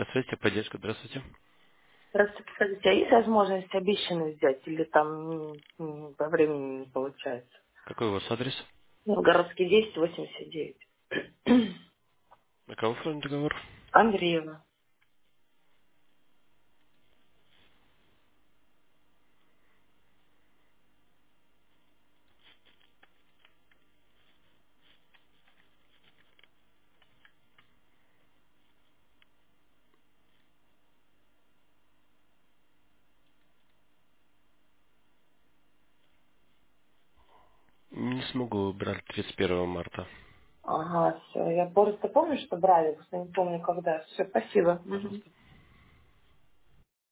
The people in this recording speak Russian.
Связь, поддержка, здравствуйте. Здравствуйте, скажите, а есть возможность обещанный взять или там по времени не получается? Какой у вас адрес? Городский 1089. На кого оформлен договор? Андреева. Не смогу брать 31 марта. Ага, все. Я просто помню, что брали, просто не помню когда. Все, спасибо. Мгм. Пожалуйста.